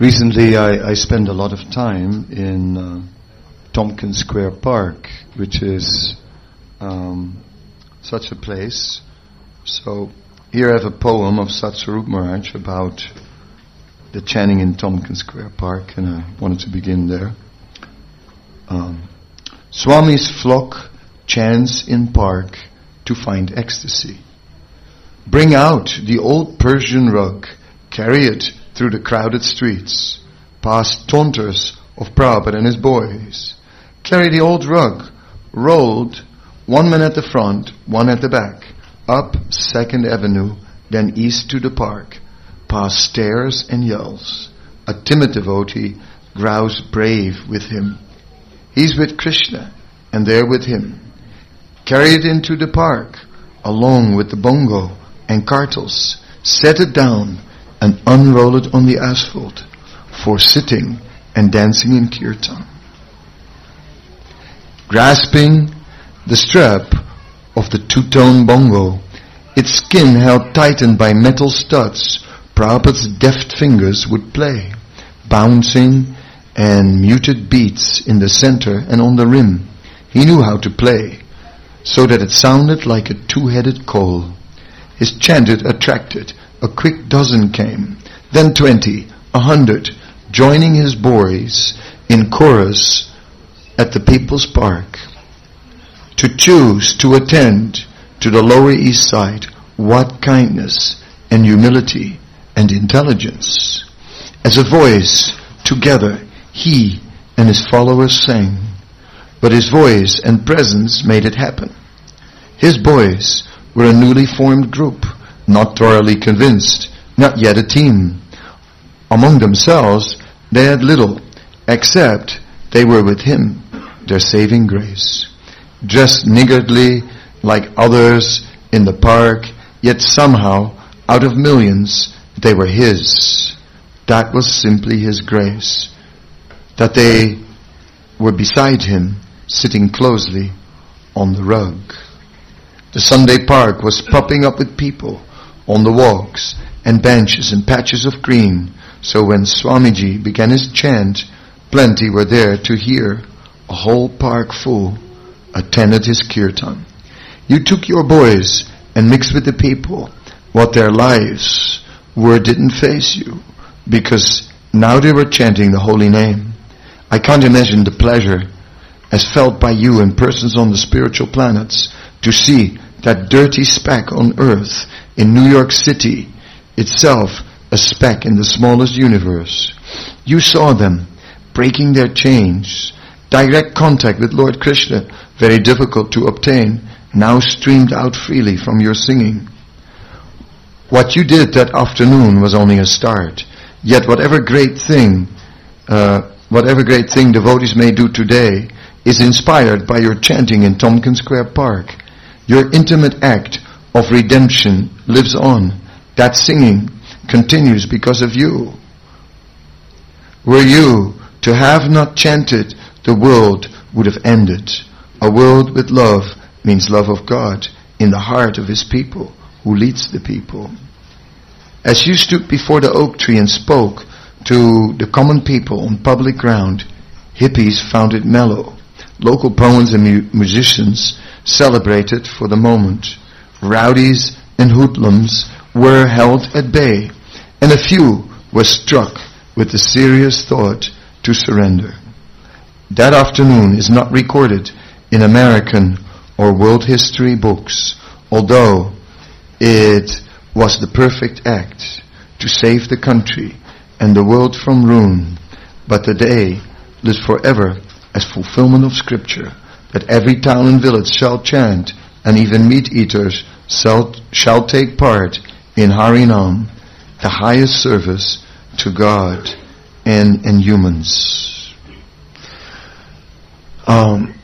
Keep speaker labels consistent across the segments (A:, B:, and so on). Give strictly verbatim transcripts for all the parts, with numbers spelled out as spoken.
A: Recently I, I spent a lot of time in uh, Tompkins Square Park, which is um, such a place. So here I have a poem of Satsvarup Maharaj about the chanting in Tompkins Square Park, and I wanted to begin there. Um, Swami's flock chants in park to find ecstasy. Bring out the old Persian rug, carry it through the crowded streets, past taunters of Prabhupada and his boys. Carry the old rug, rolled, one man at the front, one at the back, up Second Avenue, then east to the park, past stares and yells. A timid devotee growls brave with him. He's with Krishna, and they're with him. Carry it into the park, along with the bongo and kartals. Set it down and unroll it on the asphalt for sitting and dancing in kirtan. Grasping the strap of the two-tone bongo, its skin held tightened by metal studs, Prabhupada's deft fingers would play, bouncing and muted beats in the center and on the rim. He knew how to play, so that it sounded like a two-headed coal. His chant attracted. A quick dozen came, then twenty, a hundred, joining his boys in chorus at the People's Park. To choose to attend to the Lower East Side, what kindness and humility and intelligence. As a voice, together, he and his followers sang. But his voice and presence made it happen. His boys were a newly formed group, not thoroughly convinced, not yet a team. Among themselves, they had little, except they were with him, their saving grace. Dressed niggardly like others in the park, yet somehow, out of millions, they were his. That was simply his grace. That they were beside him, sitting closely on the rug. The Sunday park was popping up with people on the walks and benches and patches of green, so when Swamiji began his chant, plenty were there to hear. A whole park full attended his kirtan. You took your boys and mixed with the people. What their lives were didn't faze you, because now they were chanting the holy name. I can't imagine the pleasure as felt by you and persons on the spiritual planets to see that dirty speck on earth in New York City, itself a speck in the smallest universe. You saw them breaking their chains. Direct contact with Lord Krishna, very difficult to obtain, now streamed out freely from your singing. What you did that afternoon was only a start. Yet whatever great thing, uh, whatever great thing devotees may do today is inspired by your chanting in Tompkins Square Park. Your intimate act of redemption lives on. That singing continues because of you. Were you to have not chanted, the world would have ended. A world with love means love of God in the heart of his people, who leads the people. As you stood before the oak tree and spoke to the common people on public ground, hippies found it mellow. Local poets and mu- musicians celebrated for the moment. Rowdies and hoodlums were held at bay, and a few were struck with the serious thought to surrender. That afternoon is not recorded in American or world history books, although it was the perfect act to save the country and the world from ruin. But the day lives forever as fulfillment of scripture, that every town and village shall chant, and even meat-eaters shall, shall take part in Harinam, the highest service to God and, and humans. Um,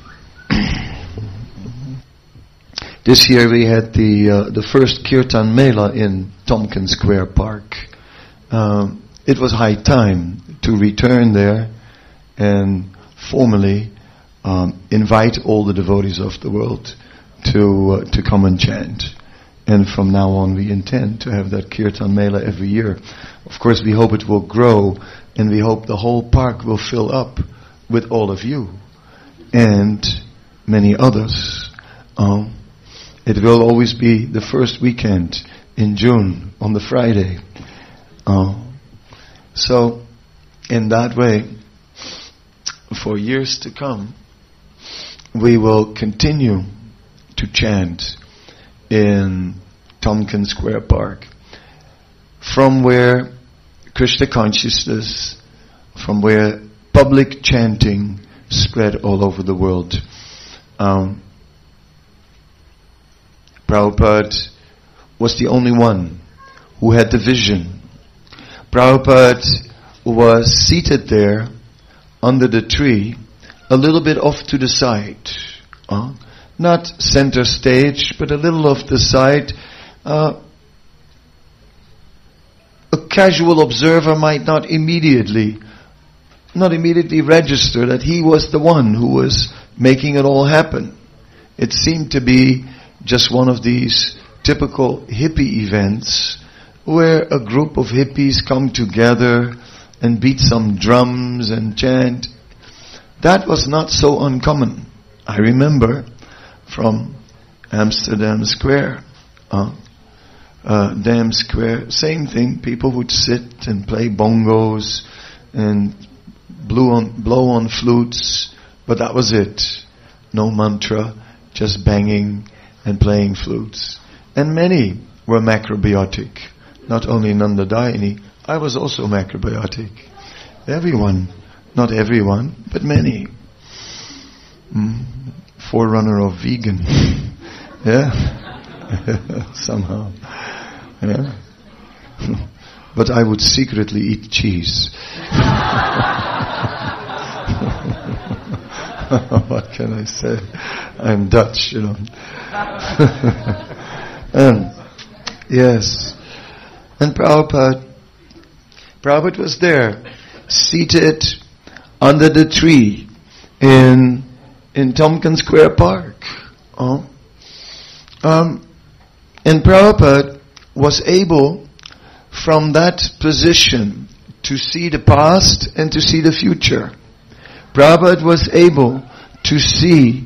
A: this year we had the uh, the first Kirtan Mela in Tompkins Square Park. Um, it was high time to return there and formally um, invite all the devotees of the world to uh, to come and chant. And from now on we intend to have that Kirtan Mela every year. Of course we hope it will grow And we hope the whole park will fill up with all of you and many others. Um, it will always be the first weekend in June on the Friday. Uh, so, in that way, for years to come, we will continue to chant in Tompkins Square Park, from where Krishna consciousness, from where public chanting spread all over the world. Um, Prabhupada was the only one who had the vision. Prabhupada was seated there under the tree, a little bit off to the side. Uh, not center stage, but a little off the side. Uh, a casual observer might not immediately, not immediately register that he was the one who was making it all happen. It seemed to be just one of these typical hippie events where a group of hippies come together and beat some drums and chant. That was not so uncommon. I remember from Amsterdam Square, uh, uh, Dam Square, same thing. People would sit and play bongos and blow on, blow on flutes, but that was it. No mantra, just banging and playing flutes. And many were macrobiotic. Not only Nanda Dayani, I was also macrobiotic. Everyone, not everyone, but many. Mm, forerunner of vegan. Yeah? Somehow. Yeah? But I would secretly eat cheese. What can I say? I'm Dutch, you know. um, yes. And Prabhupada, Prabhupada was there, seated under the tree in in Tompkins Square Park. Oh. Um, and Prabhupada was able, from that position, to see the past and to see the future. Prabhupada was able to see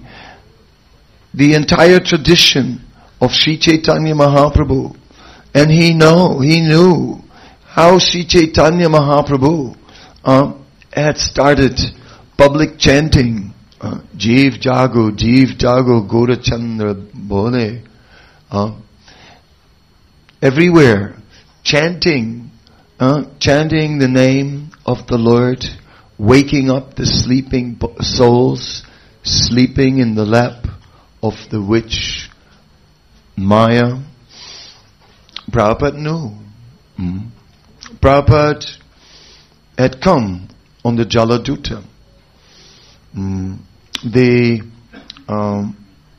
A: the entire tradition of Sri Chaitanya Mahaprabhu. And he know, he knew how Sri Chaitanya Mahaprabhu uh, had started public chanting. Uh, Jeev Jago, Jeev Jago, Gaurachandra Bole. Uh, everywhere, chanting, uh, chanting the name of the Lord, waking up the sleeping souls, sleeping in the lap of the witch Maya. Prabhupada knew. Mm. Prabhupada had come on the Jaladuta. Mm. They, um,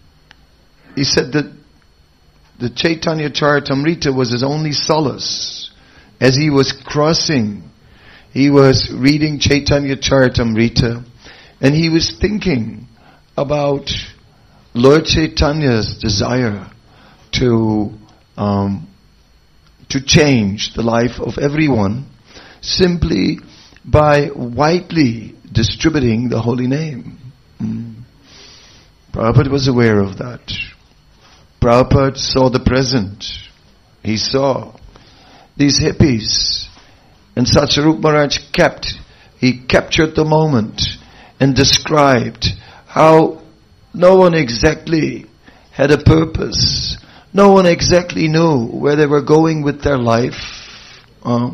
A: he said that the Chaitanya Charitamrita was his only solace. As he was crossing, he was reading Chaitanya Charitamrita, and he was thinking about Lord Chaitanya's desire to um, to change the life of everyone simply by widely distributing the holy name. Mm. Prabhupada was aware of that. Prabhupada saw the present. He saw these hippies. And Satsarup Maharaj kept, he captured the moment and described how no one exactly had a purpose. No one exactly knew where they were going with their life. Uh,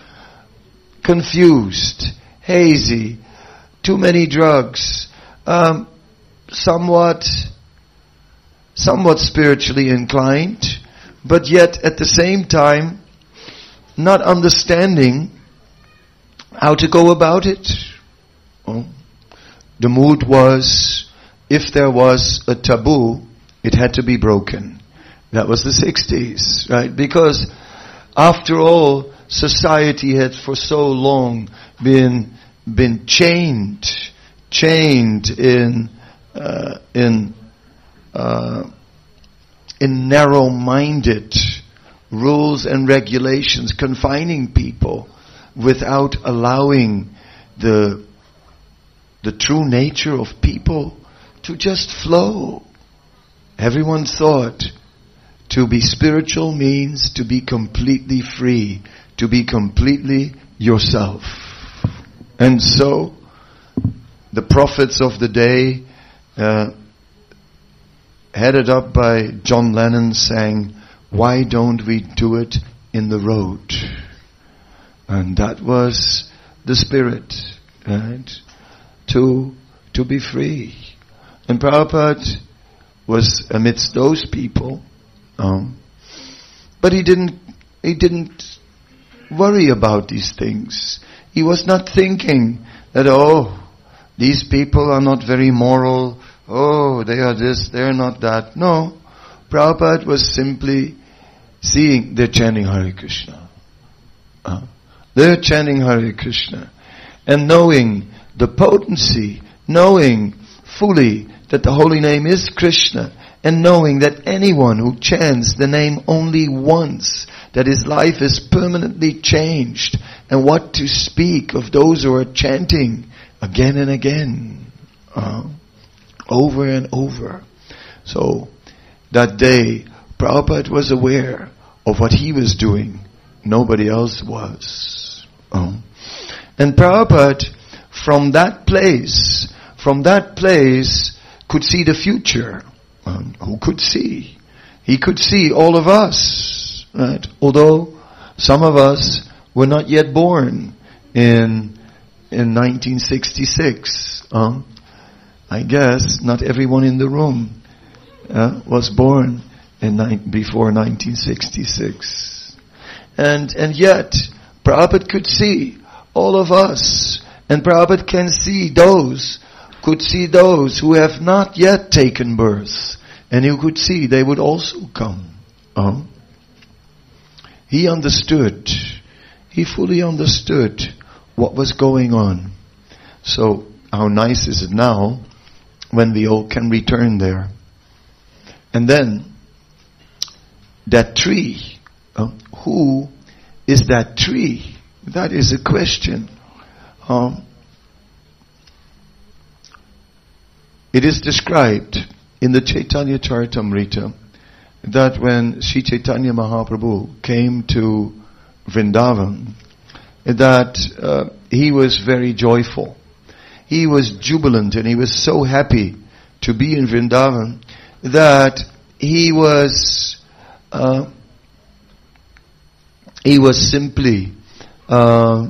A: confused, hazy, too many drugs, um, somewhat, somewhat spiritually inclined, but yet at the same time not understanding how to go about it. Uh, the mood was, if there was a taboo, it had to be broken. That was the sixties, right? Because after all, society had for so long been been chained, chained in uh, in uh, in narrow-minded rules and regulations, confining people without allowing the the true nature of people to just flow. Everyone thought to be spiritual means to be completely free, to be completely yourself. And so, the prophets of the day, uh, headed up by John Lennon, sang, "Why don't we do it in the road?" And that was the spirit, right? To, to be free. And Prabhupada was amidst those people, um, but he didn't, he didn't worry about these things. He was not thinking that, oh, these people are not very moral, oh, they are this, they are not that. No, Prabhupada was simply seeing they're chanting Hare Krishna. Uh, they're chanting Hare Krishna. And knowing the potency, knowing fully that the holy name is Krishna, and knowing that anyone who chants the name only once, that his life is permanently changed, and what to speak of those who are chanting again and again, uh, over and over. So, that day, Prabhupada was aware of what he was doing. Nobody else was. Uh, and Prabhupada, from that place, from that place, could see the future. Um, who could see? He could see all of us, right? Although some of us were not yet born in in nineteen sixty-six. Um, I guess not everyone in the room uh, was born in ni- before nineteen sixty-six, and and yet Prabhupada could see all of us, and Prabhupada can see those. Could see those who have not yet taken birth, and who could see they would also come. Uh, he understood, he fully understood what was going on. So how nice is it now when we all can return there? And then that tree, uh, who is that tree? That is a question. Um, It is described in the Chaitanya Charitamrita that when Sri Chaitanya Mahaprabhu came to Vrindavan, that uh, he was very joyful. He was jubilant and he was so happy to be in Vrindavan that he was uh, he was simply uh,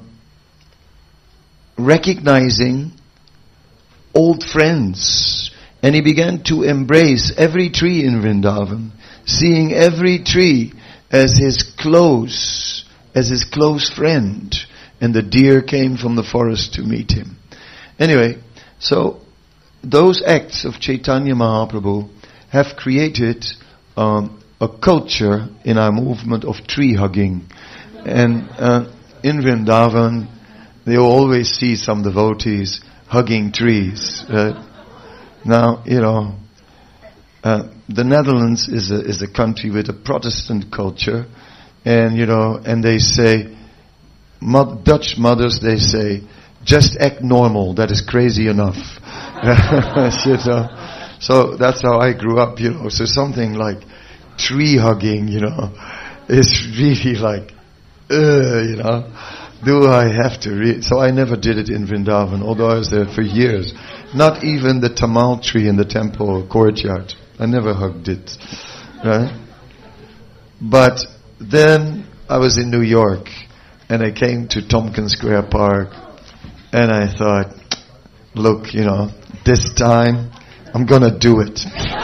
A: recognizing old friends, and he began to embrace every tree in Vrindavan, seeing every tree as his close, as his close friend, and the deer came from the forest to meet him. Anyway, so those acts of Chaitanya Mahaprabhu have created um, a culture in our movement of tree hugging, and uh, in Vrindavan they always see some devotees hugging trees. Uh, now, you know, uh, the Netherlands is a, is a country with a Protestant culture, and you know, and they say, mo- Dutch mothers, they say, just act normal, that is crazy enough. You know? So that's how I grew up, you know. So something like tree hugging, you know, is really like, uh, you know. Do I have to read? So I never did it in Vrindavan, although I was there for years. Not even the tamal tree in the temple courtyard. I never hugged it. Right? But then I was in New York, and I came to Tompkins Square Park, and I thought, look, you know, this time I'm gonna do it.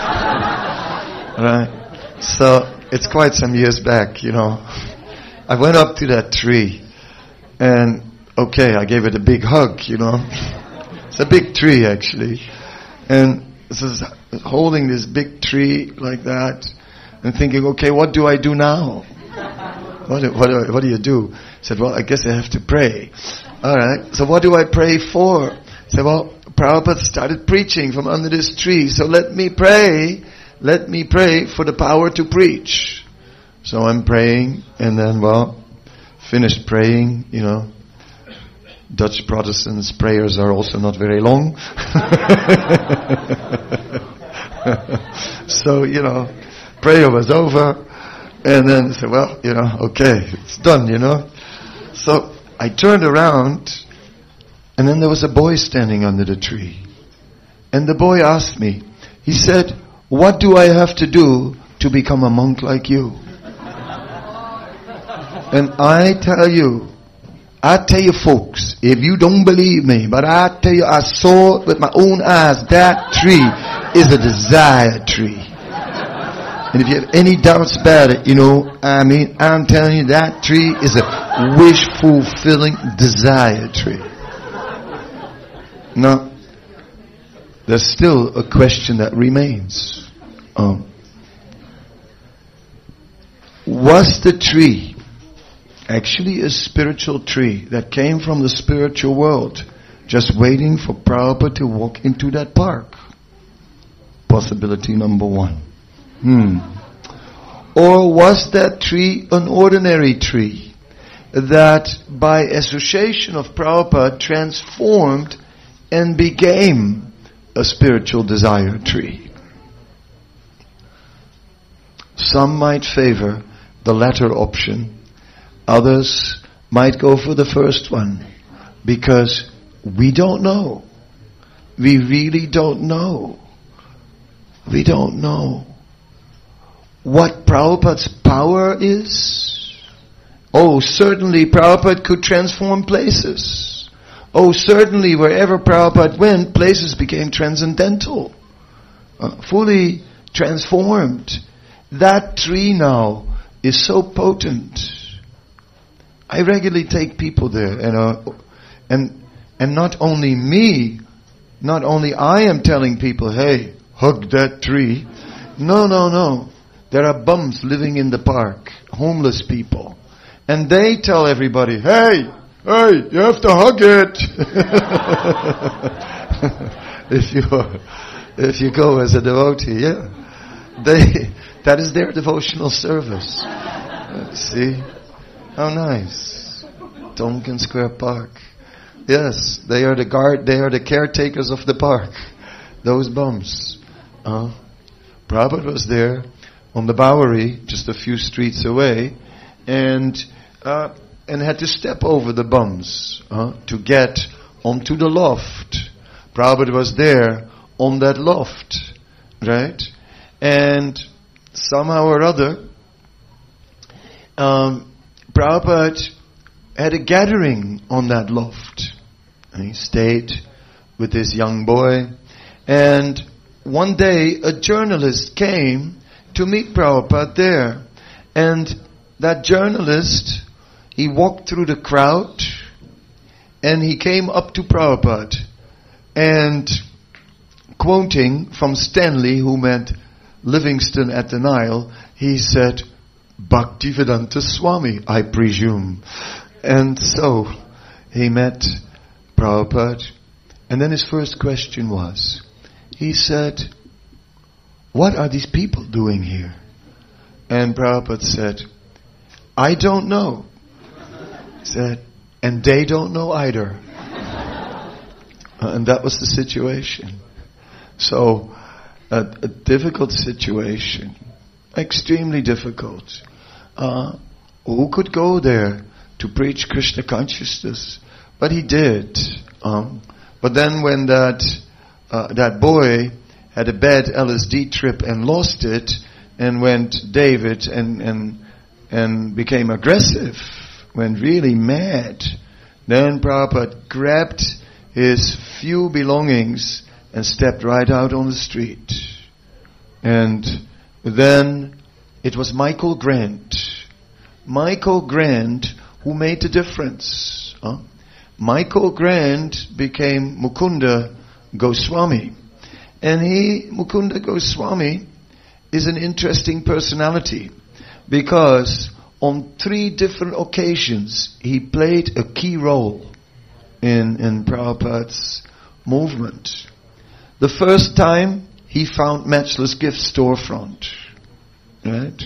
A: Right? So it's quite some years back, you know. I went up to that tree. And, okay, I gave it a big hug, you know. It's a big tree, actually. And this is holding this big tree like that and thinking, okay, what do I do now? What do, what do, what do you do? I said, well, I guess I have to pray. All right, so what do I pray for? I said, well, Prabhupada started preaching from under this tree, so let me pray. Let me pray for the power to preach. So I'm praying, and then, well, finished praying, you know, Dutch Protestants' prayers are also not very long. So, you know, prayer was over. And then I said, well, you know, okay, it's done, you know. So I turned around, and then there was a boy standing under the tree. And the boy asked me, he said, what do I have to do to become a monk like you? And I tell you, I tell you folks, if you don't believe me, but I tell you, I saw it with my own eyes, that tree is a desire tree. And if you have any doubts about it, you know, I mean, I'm telling you, that tree is a wish-fulfilling desire tree. Now, there's still a question that remains. Um, was the tree actually a spiritual tree that came from the spiritual world, just waiting for Prabhupada to walk into that park? Possibility number one. Hmm. Or was that tree an ordinary tree that by association of Prabhupada transformed and became a spiritual desire tree? Some might favor the latter option. Others might go for the first one, because we don't know. We really don't know. We don't know what Prabhupada's power is. Oh, certainly Prabhupada could transform places. Oh, certainly wherever Prabhupada went, places became transcendental, uh, fully transformed. That tree now is so potent. I regularly take people there, and uh, and and not only me, not only I am telling people, hey, hug that tree. No, no, no. There are bums living in the park, homeless people, and they tell everybody, hey, hey, you have to hug it. if you if you go as a devotee, yeah, they that is their devotional service. Uh, see, how nice, Tonkin Square Park. Yes, they are the guard. They are the caretakers of the park. Those bums. Uh, Prabhupada was there on the Bowery, just a few streets away, and uh, and had to step over the bums uh, to get onto the loft. Prabhupada was there on that loft, right? And somehow or other, um, Prabhupada had a gathering on that loft. And he stayed with this young boy, and one day a journalist came to meet Prabhupada there. And that journalist, he walked through the crowd and he came up to Prabhupada and, quoting from Stanley, who met Livingston at the Nile, he said, Bhaktivedanta Swami, I presume. And so he met Prabhupada, and then his first question was, he said, what are these people doing here? And Prabhupada said, I don't know. He said, and they don't know either. uh, and that was the situation. So, a, a difficult situation. Extremely difficult. Uh, who could go there to preach Krishna consciousness? But he did. Um, but then when that uh, that boy had a bad L S D trip and lost it, and went David and and and became aggressive, went really mad, then Prabhupada grabbed his few belongings and stepped right out on the street. And then it was Michael Grant. Michael Grant who made the difference. Huh? Michael Grant became Mukunda Goswami. And he, Mukunda Goswami, is an interesting personality because on three different occasions he played a key role in, in Prabhupada's movement. The first time he found Matchless Gift storefront. Right?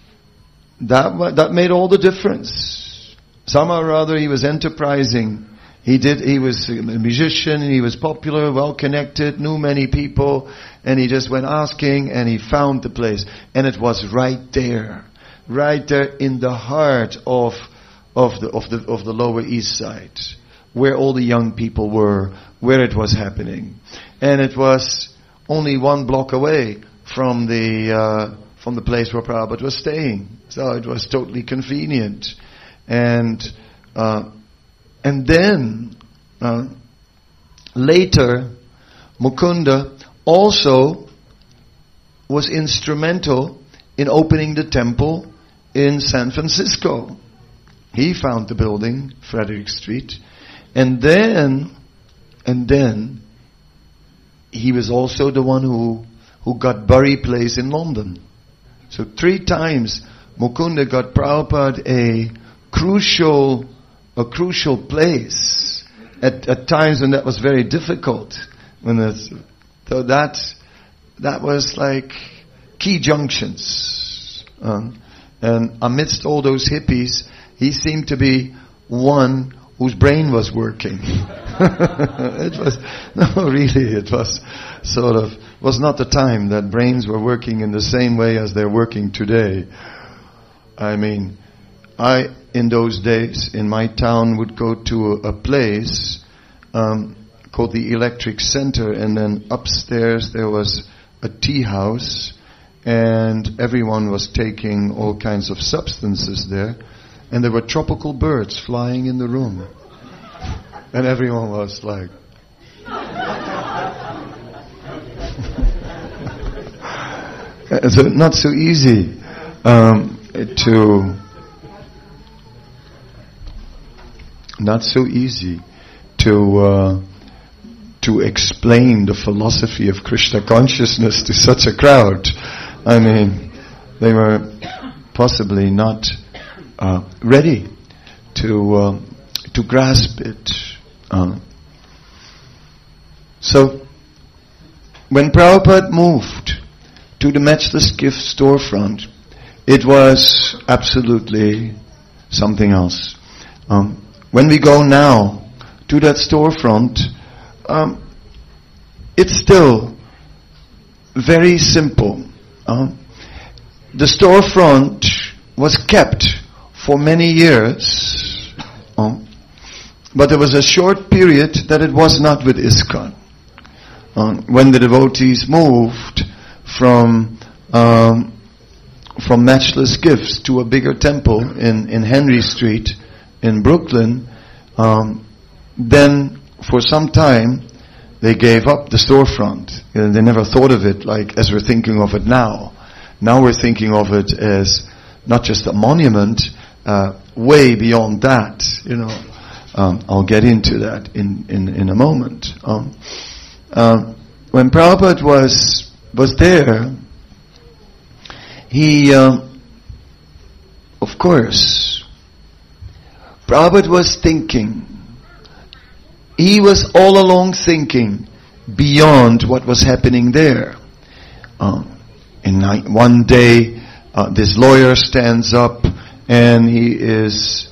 A: That, that made all the difference. Somehow or other he was enterprising He did, he was a musician, and he was popular, well connected, knew many people, and he just went asking, and he found the place. And it was right there. Right there in the heart of, of the, of the, of the Lower East Side. Where all the young people were, where it was happening. And it was only one block away from the, uh, from the place where Prabhupada was staying. So it was totally convenient. And, uh, And then, uh, later, Mukunda also was instrumental in opening the temple in San Francisco. He found the building, Frederick Street. And then, and then, he was also the one who, who got Bury Place in London. So three times, Mukunda got Prabhupada a crucial a crucial place at, at times when that was very difficult. When it's, so that that was like key junctions. Uh, and amidst all those hippies, he seemed to be one whose brain was working. It was no, really, it was sort of was not the time that brains were working in the same way as they're working today. I mean, I. In those days, in my town, would go to a, a place um, called the Electric Center, and then upstairs there was a tea house, and everyone was taking all kinds of substances there, and there were tropical birds flying in the room, and everyone was like, so not so easy um, to. Not so easy to uh, to explain the philosophy of Krishna consciousness to such a crowd. I mean, they were possibly not uh, ready to uh, to grasp it. Uh, so, when Prabhupada moved to the Matchless Gift storefront, it was absolutely something else. Um, When we go now to that storefront, um, it's still very simple. Uh, the storefront was kept for many years, uh, but there was a short period that it was not with ISKCON. Uh, when the devotees moved from um, from Matchless Gifts to a bigger temple in, in Henry Street, in Brooklyn, um, then for some time they gave up the storefront. You know, they never thought of it like as we're thinking of it now. Now we're thinking of it as not just a monument, uh, way beyond that. You know, um, I'll get into that in in, in a moment. Um, uh, when Prabhupada was was there, he, uh, of course. Prabhupada was thinking. He was all along thinking beyond what was happening there. Uh, in night, one day, uh, this lawyer stands up and he is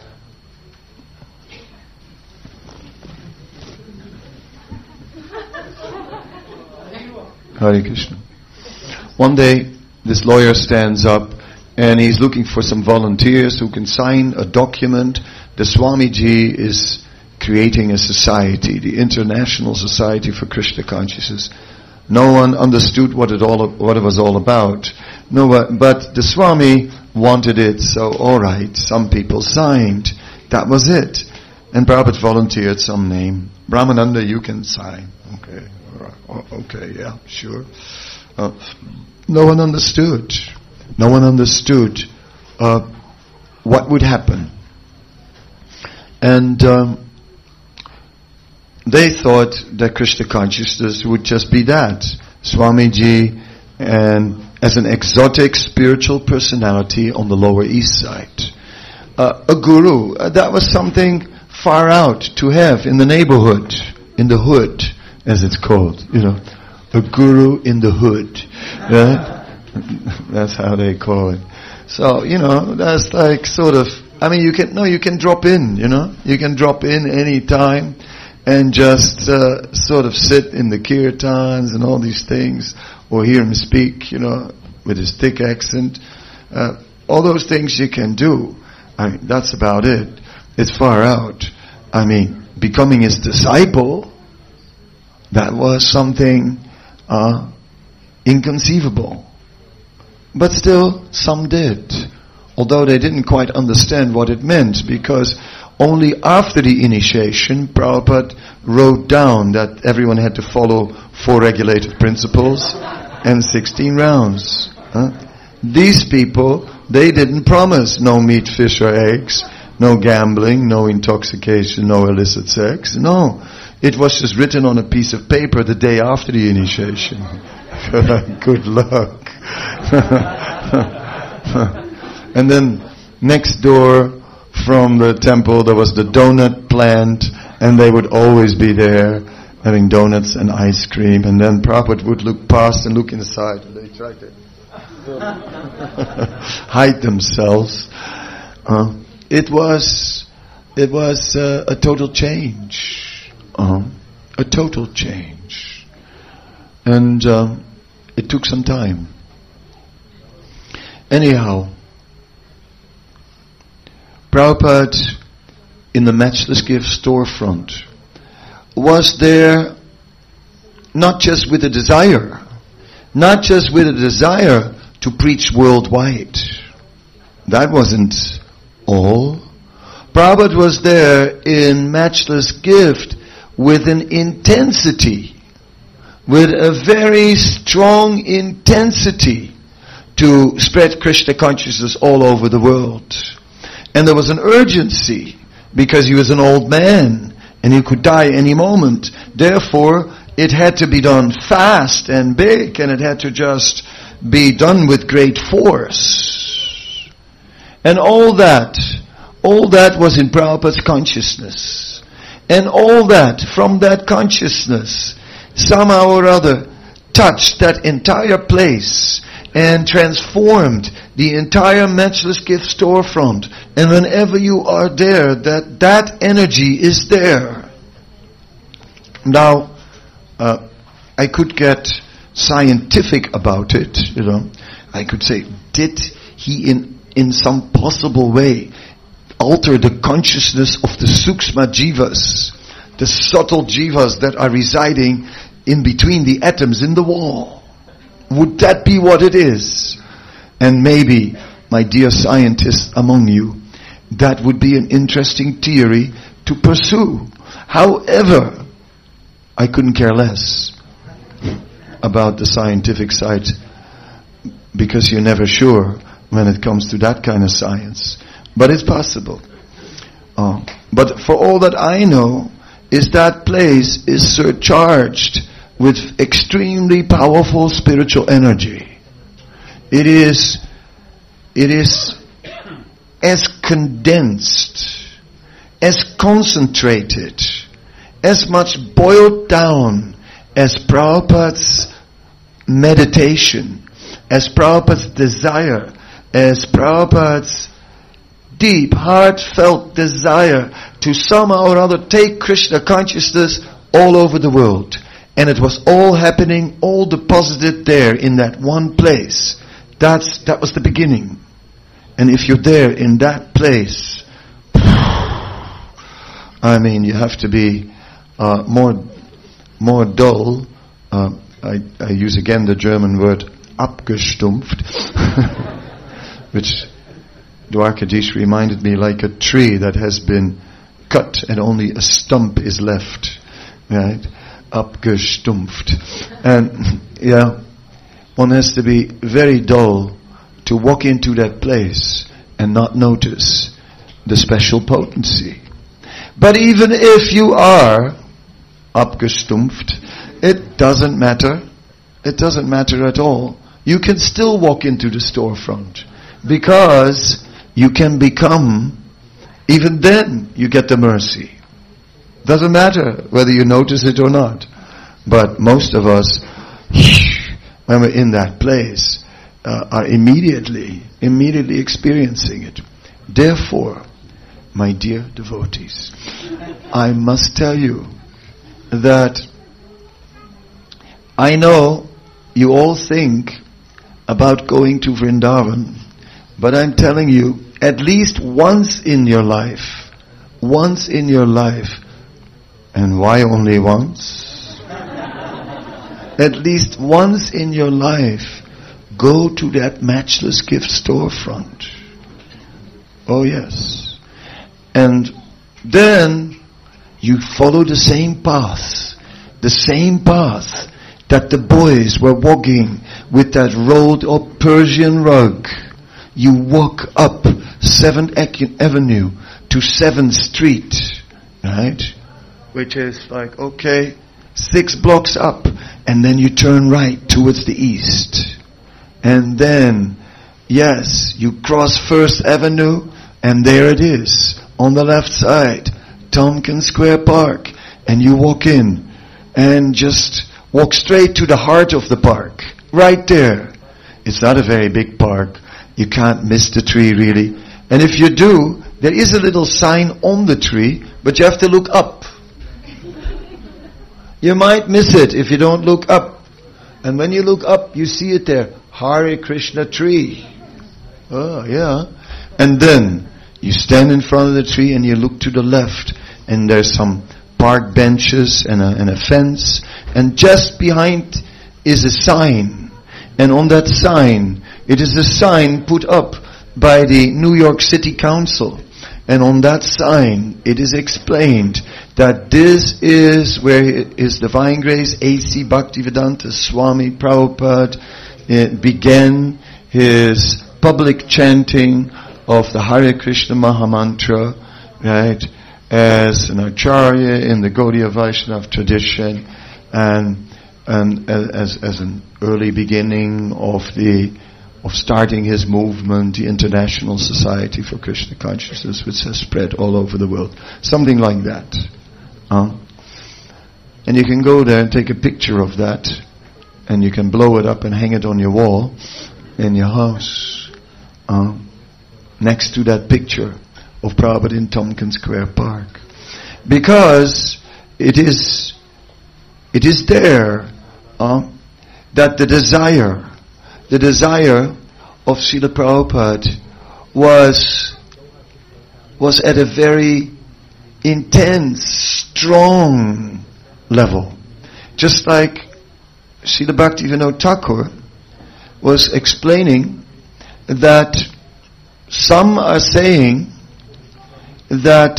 A: Hare Krishna. One day, this lawyer stands up and he's looking for some volunteers who can sign a document. The Swamiji is creating a society, the International Society for Krishna Consciousness. No one understood what it all what it was all about. No, but the Swami wanted it, so all right, some people signed. That was it. And Prabhupada volunteered some name. Brahmananda, you can sign. Okay, okay, yeah, sure. Uh, no one understood. No one understood uh, what would happen. And um, they thought that Krishna consciousness would just be that. Swamiji, and as an exotic spiritual personality on the Lower East Side. Uh, a guru, uh, that was something far out to have in the neighborhood, in the hood, as it's called. You know, a guru in the hood. Right? That's how they call it. So, you know, that's like sort of I mean, you can, no, you can drop in, you know. You can drop in any time and just uh, sort of sit in the kirtans and all these things, or hear him speak, you know, with his thick accent. Uh, all those things you can do. I mean, that's about it. It's far out. I mean, becoming his disciple, that was something uh, inconceivable. But still, some did. Although they didn't quite understand what it meant, because only after the initiation, Prabhupada wrote down that everyone had to follow four regulative principles and sixteen rounds. Huh? These people, they didn't promise no meat, fish or eggs, no gambling, no intoxication, no illicit sex. No. It was just written on a piece of paper the day after the initiation. Good luck. And then next door from the temple there was the donut plant, and they would always be there having donuts and ice cream. And then Prabhupada would look past and look inside, and they tried to hide themselves. Uh, it was it was uh, a total change, uh, a total change, and uh, it took some time. Anyhow, Prabhupada, in the Matchless Gift storefront, was there not just with a desire, not just with a desire to preach worldwide. That wasn't all. Prabhupada was there in Matchless Gift with an intensity, with a very strong intensity to spread Krishna consciousness all over the world. And there was an urgency, because he was an old man and he could die any moment. Therefore, it had to be done fast and big, and it had to just be done with great force. And all that, all that was in Prabhupada's consciousness. And all that, from that consciousness, somehow or other, touched that entire place and transformed the entire Matchless Gift storefront. And whenever you are there, that that energy is there. Now, uh, I could get scientific about it, you know. I could say, did he in in some possible way alter the consciousness of the Sukshma Jivas, the subtle Jivas that are residing in between the atoms in the wall? Would that be what it is? And maybe, my dear scientists among you, that would be an interesting theory to pursue. However, I couldn't care less about the scientific side, because you're never sure when it comes to that kind of science. But it's possible. Uh, but for all that I know, is that place is surcharged with extremely powerful spiritual energy. It is, it is as condensed, as concentrated, as much boiled down as Prabhupada's meditation, as Prabhupada's desire, as Prabhupada's deep, heartfelt desire to somehow or other take Krishna consciousness all over the world. And it was all happening, all deposited there in that one place. That's, that was the beginning. And if you're there in that place, I mean, you have to be uh, more more dull. Uh, I, I use again the German word abgestumpft, which Dwarkadish reminded me like a tree that has been cut and only a stump is left, right? Abgestumpft. And yeah, one has to be very dull to walk into that place and not notice the special potency. But even if you are abgestumpft, it doesn't matter. It doesn't matter at all. You can still walk into the storefront, because you can become, even then you get the mercy. Doesn't matter whether you notice it or not. But most of us, when we're in that place, uh, are immediately, immediately experiencing it. Therefore, my dear devotees, I must tell you that I know you all think about going to Vrindavan, but I'm telling you, at least once in your life, once in your life, and why only once? At least once in your life, go to that Matchless Gift storefront. Oh yes. And then you follow the same path, the same path that the boys were walking with that rolled up Persian rug. You walk up seventh Avenue to seventh Street, right? Which is like, okay, six blocks up, and then you turn right towards the east. And then, yes, you cross First Avenue, and there it is, on the left side, Tompkins Square Park, and you walk in, and just walk straight to the heart of the park, right there. It's not a very big park. You can't miss the tree really. And if you do, there is a little sign on the tree, but you have to look up. You might miss it if you don't look up. And when you look up, you see it there. Hare Krishna tree. Oh, yeah. And then you stand in front of the tree and you look to the left, and there's some park benches and a, and a fence, and just behind is a sign. And on that sign, it is a sign put up by the New York City Council. And on that sign, it is explained that this is where His Divine Grace A C Bhaktivedanta Swami Prabhupada uh, began his public chanting of the Hare Krishna Mahamantra, right, as an Acharya in the Gaudiya Vaishnava tradition, and and as as an early beginning of the of starting his movement, the International Society for Krishna Consciousness, which has spread all over the world. Something like that. Uh, and you can go there and take a picture of that, and you can blow it up and hang it on your wall in your house, uh, next to that picture of Prabhupada in Tompkins Square Park. Because it is, it is there uh, that the desire The desire of Srila Prabhupada was, was at a very intense, strong level. Just like Srila Bhaktivinoda Thakur was explaining that some are saying that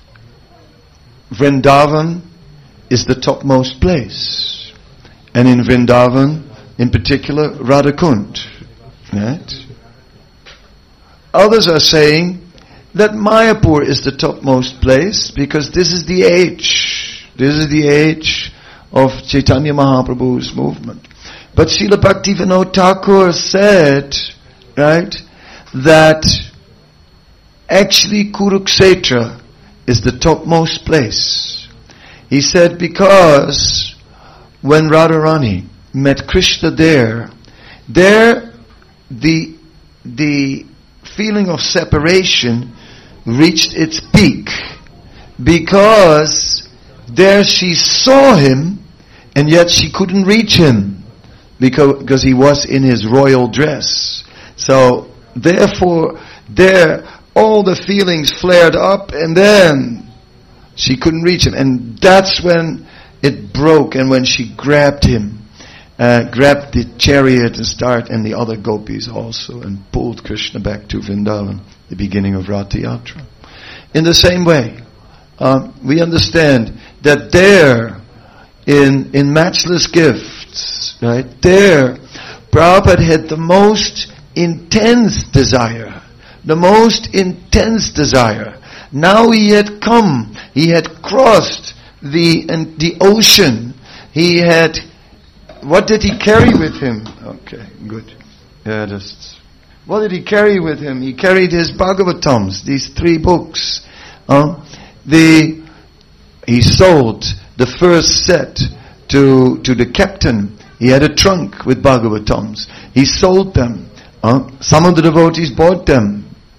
A: Vrindavan is the topmost place. And in Vrindavan, in particular, Radhakund. Right? Others are saying that Mayapur is the topmost place because this is the age. This is the age of Chaitanya Mahaprabhu's movement. But Srila Bhaktivinoda Thakur said, right, that actually Kurukshetra is the topmost place. He said because when Radharani met Krishna there, there the the feeling of separation reached its peak because there she saw him and yet she couldn't reach him because, because he was in his royal dress. So therefore there all the feelings flared up and then she couldn't reach him, and that's when it broke, and when she grabbed him Uh, grabbed the chariot and start, and the other gopis also, and pulled Krishna back to Vrindavan, the beginning of Ratha Yatra. In the same way, um, we understand that there, in in Matchless Gifts, right, there, Prabhupada had the most intense desire, the most intense desire. Now he had come, he had crossed the and the ocean, he had. What did he carry with him? Okay, good. Yeah, just. What did he carry with him? He carried his Bhagavatams, these three books. Uh, the he sold the first set to to the captain. He had a trunk with Bhagavatams. He sold them. Uh, some of the devotees bought them.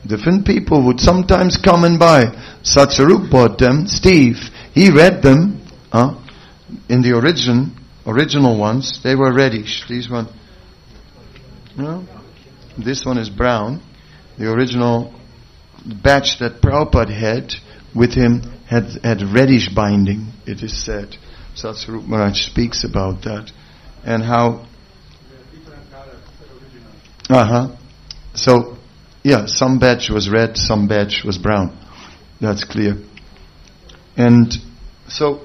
A: different people would sometimes come and buy. Satsarup bought them. Steve, he read them. Huh? In the origin, original ones, they were reddish. These one, no, this one is brown. The original batch that Prabhupada had with him had had reddish binding. It is said. Satsarup Maharaj speaks about that and how. Uh huh. So, yeah, some batch was red, some batch was brown. That's clear. And so,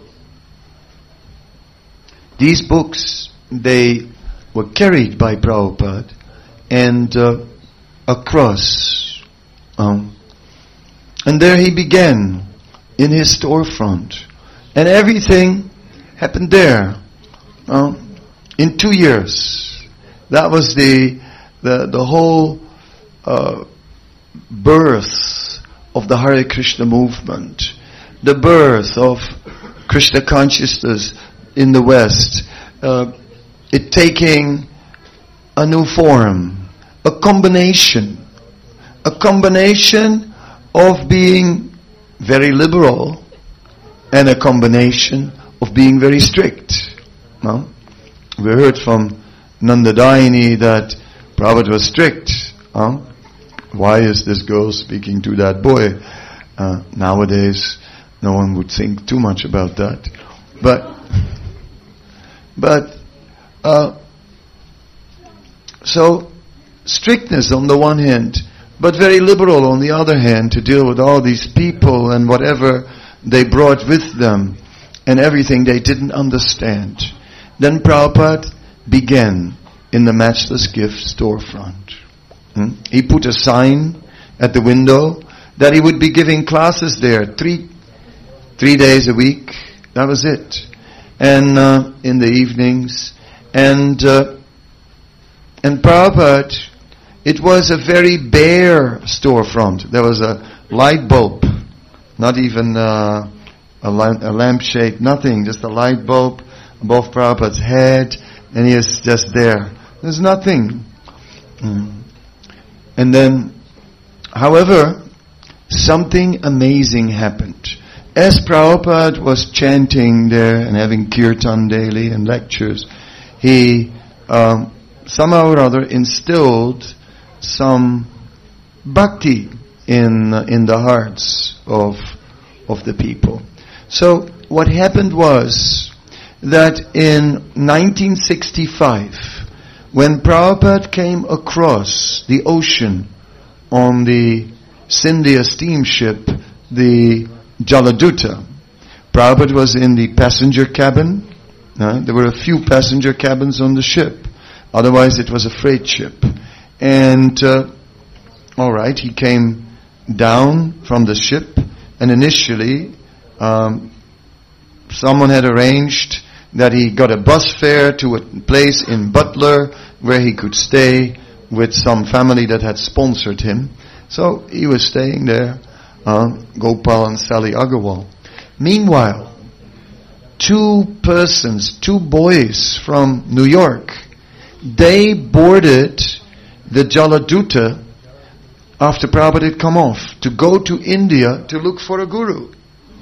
A: these books, they were carried by Prabhupada and uh, across. Um, and there he began in his storefront. And everything happened there. Um, in two years. That was the the, the whole uh, birth of the Hare Krishna movement. The birth of Krishna consciousness in the West, uh, it taking a new form, a combination, a combination of being very liberal and a combination of being very strict. No? We heard from Nandadayini that Prabhupada was strict. Huh? Why is this girl speaking to that boy? Uh, nowadays, no one would think too much about that. But But, uh, so, strictness on the one hand, but very liberal on the other hand to deal with all these people and whatever they brought with them and everything they didn't understand. Then Prabhupada began in the Matchless Gift storefront. Hmm? He put a sign at the window that he would be giving classes there three, three days a week. That was it. And uh, in the evenings, and uh, and Prabhupada, it was a very bare storefront. There was a light bulb, not even uh, a, lamp, a lampshade, nothing, just a light bulb above Prabhupada's head, and he is just there. There's nothing. Mm. And then, however, something amazing happened. As Prabhupada was chanting there and having kirtan daily and lectures, he um, somehow or other instilled some bhakti in uh, in the hearts of of the people. So what happened was that in nineteen sixty-five, when Prabhupada came across the ocean on the Scindia steamship, the Jaladuta. Prabhupada was in the passenger cabin. Uh, there were a few passenger cabins on the ship. Otherwise it was a freight ship. And, uh, alright, he came down from the ship and initially um, someone had arranged that he got a bus fare to a place in Butler where he could stay with some family that had sponsored him. So he was staying there. Uh, Gopal and Sally Agarwal. Meanwhile, two persons, two boys from New York, they boarded the Jaladuta after Prabhupada had come off to go to India to look for a guru.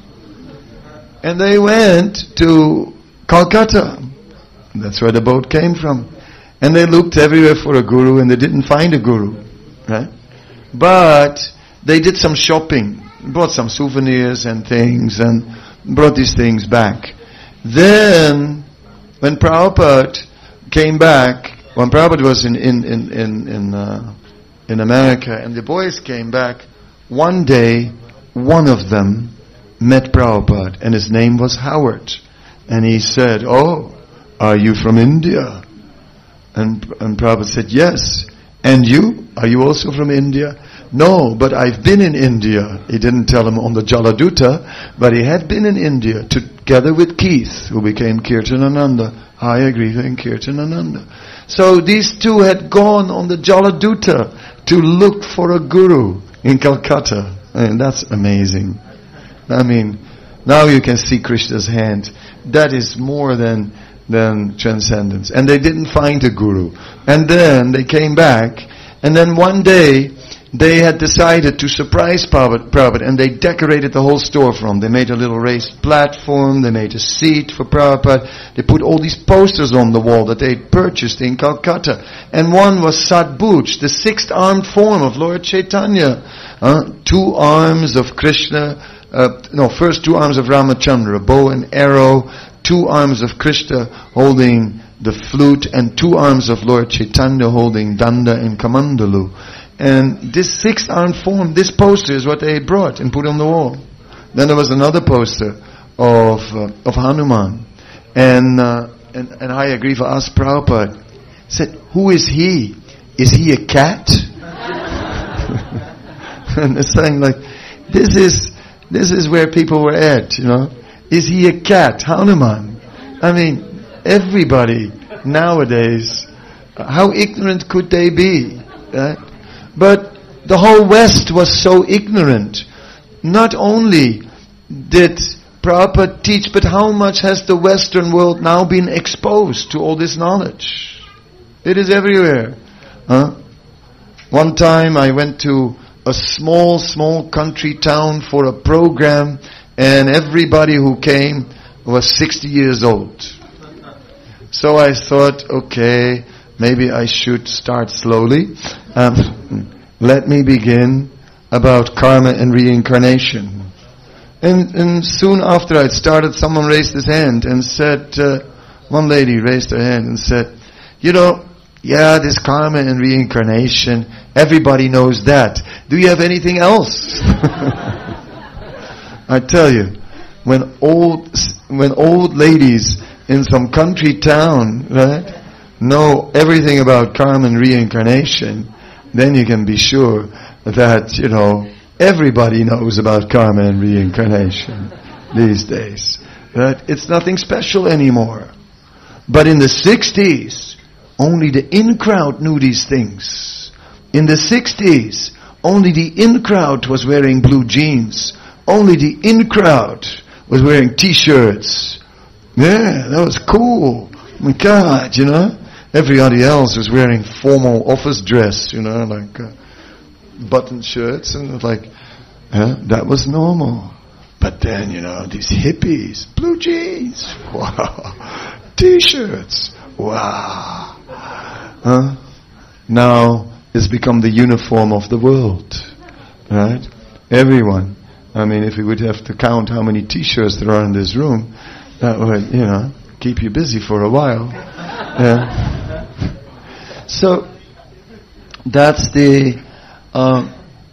A: And they went to Calcutta. That's where the boat came from. And they looked everywhere for a guru and they didn't find a guru. Right? But they did some shopping, bought some souvenirs and things, and brought these things back. Then, when Prabhupada came back, when Prabhupada was in in in in in, uh, in America, and the boys came back, one day, one of them met Prabhupada, and his name was Howard, and he said, "Oh, are you from India?" And and Prabhupada said, "Yes." "And you? Are you also from India?" "No, but I've been in India." He didn't tell him on the Jaladuta, but he had been in India together with Keith, who became Kirtanananda, Hayagriva and Kirtanananda. So these two had gone on the Jaladuta to look for a guru in Calcutta. And that's amazing. I mean, now you can see Krishna's hand. That is more than than transcendence. And they didn't find a guru. And then they came back, and then one day they had decided to surprise Prabhupada, Prabhupada, and they decorated the whole storefront. They made a little raised platform, they made a seat for Prabhupada, they put all these posters on the wall that they had purchased in Calcutta. And one was Sadbuj, the sixth armed form of Lord Chaitanya. Uh, two arms of Krishna, uh, no, first two arms of Ramachandra, a bow and arrow, two arms of Krishna holding the flute, and two arms of Lord Chaitanya holding Danda and Kamandalu. And this six-armed form, this poster is what they brought and put on the wall. Then there was another poster of uh, of Hanuman. And, uh, and and Hayagriva asked Prabhupada, said, who is he? Is he a cat? And they're saying like, this is, this is where people were at, you know. Is he a cat? Hanuman. I mean, everybody nowadays, how ignorant could they be? Right? But the whole West was so ignorant. Not only did Prabhupada teach, but how much has the Western world now been exposed to all this knowledge? It is everywhere. Huh? One time I went to a small, small country town for a program, and everybody who came was sixty years old. So I thought, okay, maybe I should start slowly. Um, let me begin about karma and reincarnation. And, and soon after I started, someone raised his hand and said, uh, one lady raised her hand and said, you know, yeah, this karma and reincarnation, everybody knows that. Do you have anything else? I tell you, when old, when old ladies in some country town, right, know everything about karma and reincarnation, then you can be sure that, you know, everybody knows about karma and reincarnation these days. Right? It's nothing special anymore. But in the sixties, only the in-crowd knew these things. In the sixties, only the in-crowd was wearing blue jeans. Only the in-crowd was wearing t-shirts. Yeah, that was cool. My God, you know. Everybody else was wearing formal office dress, you know, like uh, button shirts, and it was like, uh, that was normal. But then, you know, these hippies, blue jeans, wow, t-shirts, wow. Huh? Now it's become the uniform of the world, right? Everyone. I mean, if we would have to count how many t-shirts there are in this room, that would, you know, keep you busy for a while. Yeah. So that's the. Uh,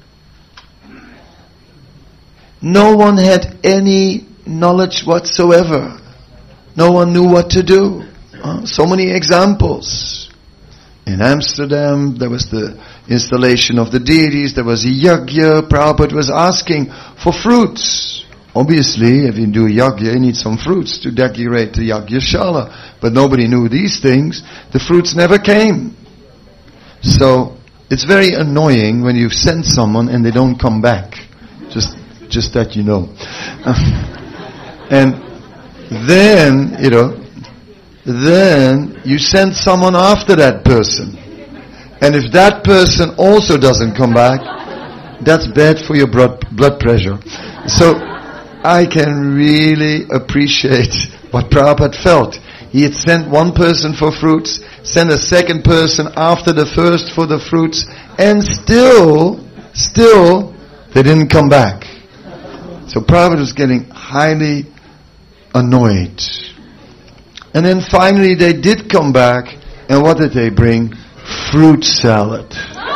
A: no one had any knowledge whatsoever. No one knew what to do. Uh, so many examples. In Amsterdam, there was the installation of the deities. There was a yagya. Prabhupada was asking for fruits. Obviously, if you do yagya, you need some fruits to decorate the yagyashala. But nobody knew these things. The fruits never came. So, it's very annoying when you send someone and they don't come back. Just, just that you know. And then, you know, then you send someone after that person. And if that person also doesn't come back, that's bad for your blood, blood pressure. So, I can really appreciate what Prabhupada felt. He had sent one person for fruits, sent a second person after the first for the fruits, and still, still, they didn't come back. So Prabhupada was getting highly annoyed. And then finally they did come back, and what did they bring? Fruit salad.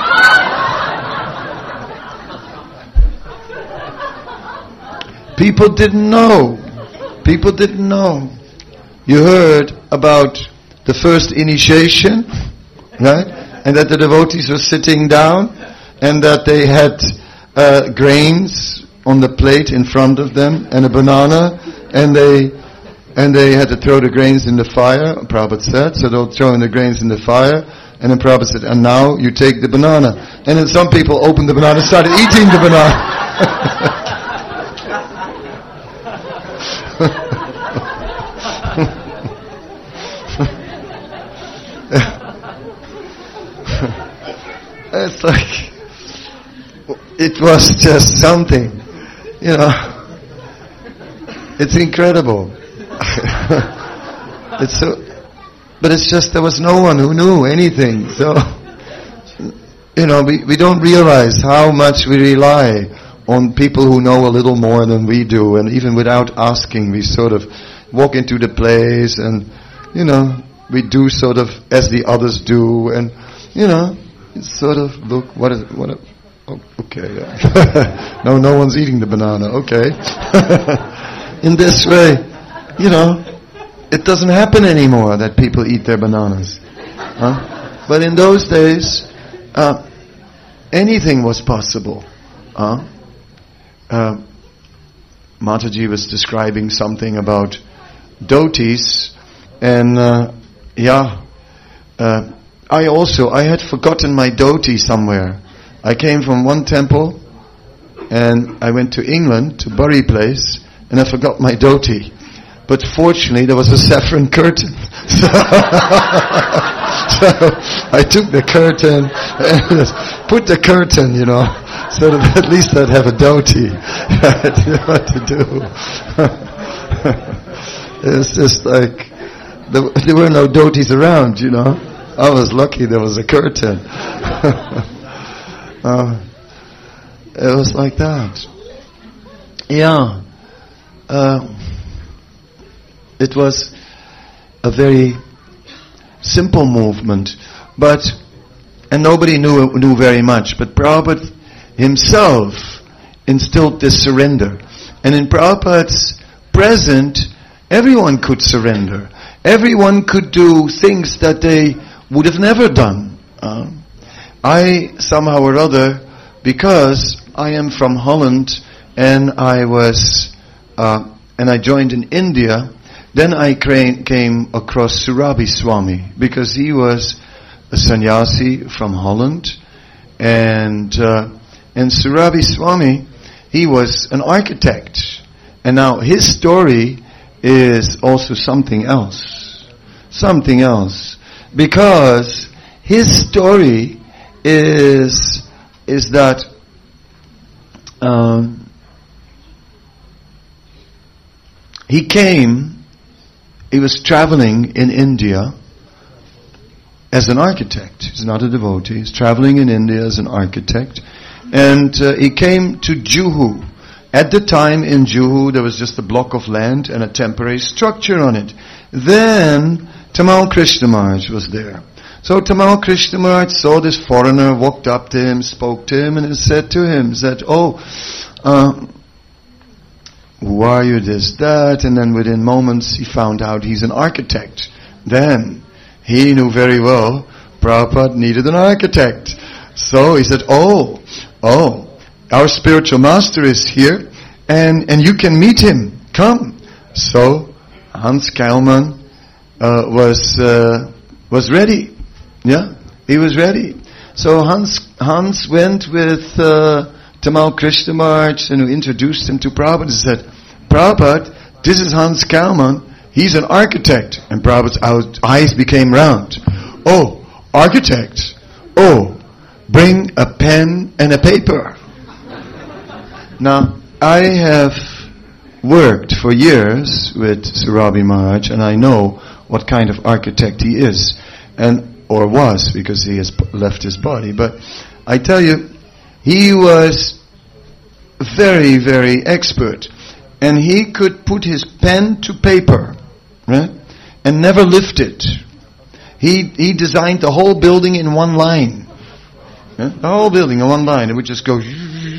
A: People didn't know. People didn't know. You heard about the first initiation, right? And that the devotees were sitting down, and that they had uh, grains on the plate in front of them, and a banana, and they and they had to throw the grains in the fire, Prabhupada said. So they'll throw in the grains in the fire, and then Prabhupada said, and now you take the banana. And then some people opened the banana and started eating the banana. It's like, it was just something, you know. It's incredible. It's so, but it's just there was no one who knew anything. So, you know, we, we don't realize how much we rely on people who know a little more than we do, and even without asking, we sort of walk into the place, and you know, we do sort of as the others do, and you know, it's sort of look what is what. A, oh, okay, yeah. no, no one's eating the banana. Okay, in this way, you know, it doesn't happen anymore that people eat their bananas. Huh? But in those days, uh, anything was possible. Huh? Uh, Mataji was describing something about dhotis, and uh, yeah, uh, I also, I had forgotten my dhoti somewhere. I came from one temple, and I went to England, to Bury Place, and I forgot my dhoti. But fortunately, there was a saffron curtain. So, so I took the curtain, and put the curtain, you know, so that at least I'd have a dhoti. I didn't know what to do. It was just like, there, there were no dhotis around, you know. I was lucky there was a curtain. uh, it was like that. Yeah. Uh, it was a very simple movement, but, and nobody knew knew very much, but Prabhupada himself instilled this surrender. And in Prabhupada's present, everyone could surrender. Everyone could do things that they would have never done. Uh, I, somehow or other, because I am from Holland, and I was, uh, and I joined in India, then I came, came across Surabhi Swami, because he was a sannyasi from Holland, and uh, and Surabhi Swami, he was an architect, and now his story is also something else, something else, because his story is is that um, he came. He was traveling in India as an architect. He's not a devotee. He's traveling in India as an architect. And uh, he came to Juhu. At the time in Juhu, there was just a block of land and a temporary structure on it. Then, Tamal Krishna Maharaj was there. So Tamal Krishna Maharaj saw this foreigner, walked up to him, spoke to him, and said to him, said, oh, uh, who are you, this, that, and then within moments he found out he's an architect. Then he knew very well Prabhupada needed an architect. So he said, oh, oh, our spiritual master is here, and, and you can meet him. Come. So Hans Keilman uh, was uh, was ready. Yeah, he was ready. So Hans Hans went with uh, Tamal Krishna Maharaj, and who introduced him to Prabhupada, and said, Prabhupada, this is Hans Keilman, he's an architect. And Prabhupada's eyes became round. Oh, architect. Oh, bring a pen and a paper. Now, I have worked for years with Surabhi Maharaj, and I know what kind of architect he is, and or was, because he has left his body. But I tell you, he was very, very expert. And he could put his pen to paper, right? And never lift it. He he designed the whole building in one line. Yeah? The whole building in one line. It would just go.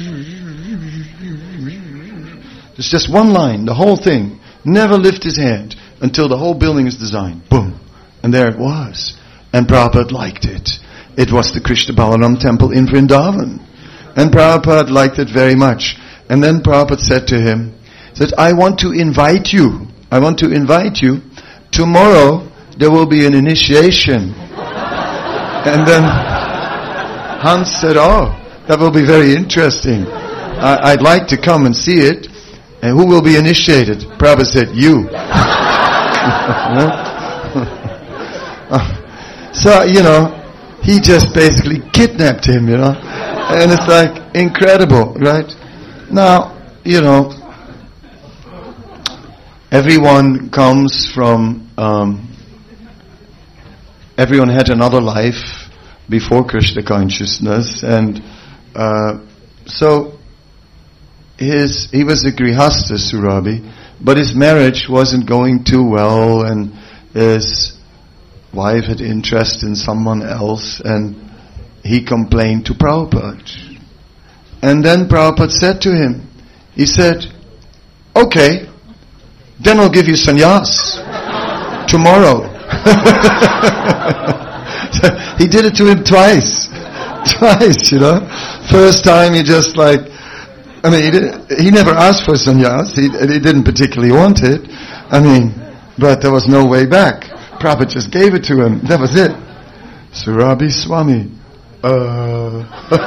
A: It's just one line, the whole thing. Never lift his hand until the whole building is designed. Boom. And there it was. And Prabhupada liked it. It was the Krishna Balaram temple in Vrindavan. And Prabhupada liked it very much. And then Prabhupada said to him, said, I want to invite you. I want to invite you. Tomorrow there will be an initiation. And then Hans said, oh, that will be very interesting. I, I'd like to come and see it. And who will be initiated? Prabhupada said, you. So, you know, he just basically kidnapped him, you know. And it's like incredible, right? Now, you know, everyone comes from, um, everyone had another life before Krishna consciousness, and uh, so his he was a grihastha, Surabi, but his marriage wasn't going too well, and his wife had interest in someone else, and he complained to Prabhupada. And then Prabhupada said to him, he said, okay, then I'll give you sannyas tomorrow. He did it to him twice. Twice, you know. First time he just like, I mean, he, did, he never asked for sannyas. He, he didn't particularly want it. I mean, but there was no way back. Prabhupada just gave it to him. That was it. Surabi Swami. Uh.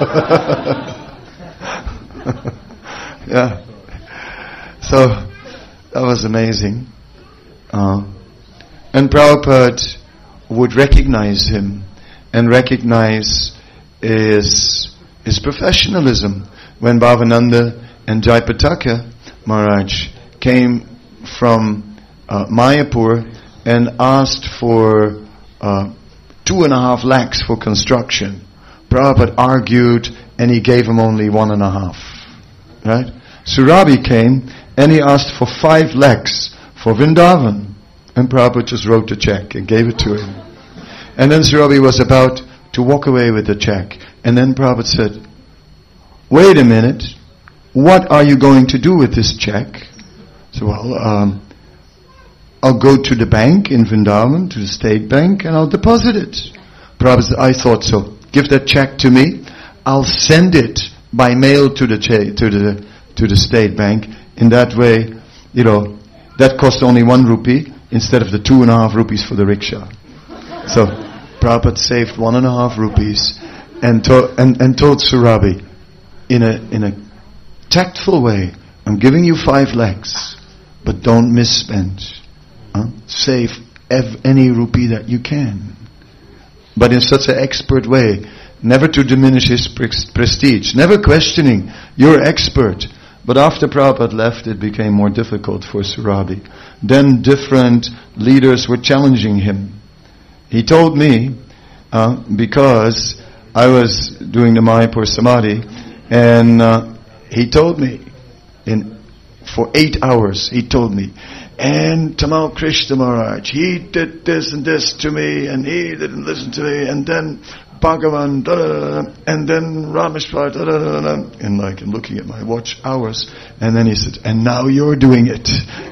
A: Yeah. So, that was amazing. Uh, and Prabhupada would recognize him and recognize his, his professionalism. When Bhavananda and Jayapataka Maharaj came from uh, Mayapur and asked for uh, two and a half lakhs for construction, Prabhupada argued and he gave him only one and a half. Right? Surabi came and he asked for five lakhs for Vrindavan. And Prabhupada just wrote a check and gave it to him. And then Surabi was about to walk away with the check. And then Prabhupada said, wait a minute, what are you going to do with this check? So, well, um, I'll go to the bank in Vrindavan, to the state bank, and I'll deposit it. Prabhupada said, I thought so. Give that check to me. I'll send it by mail to the cha- to the to the state bank. In that way, you know, that cost only one rupee instead of the two and a half rupees for the rickshaw. So Prabhupada saved one and a half rupees and to- and, and told Surabi in a in a tactful way, I'm giving you five lakhs, but don't misspend. Huh? Save ev- any rupee that you can. But in such an expert way, never to diminish his pre- prestige, never questioning, you're expert. But after Prabhupada left, it became more difficult for Surabi. Then different leaders were challenging him. He told me, uh, because I was doing the Mayapur Samadhi, and uh, he told me, in for eight hours, he told me, and Tamal Krishna Maharaj, he did this and this to me, and he didn't listen to me, and then Bhagavan, da, da, da, da, and then Rameshwar, da, da, da, da, and like looking at my watch hours, and then he said, and now you're doing it.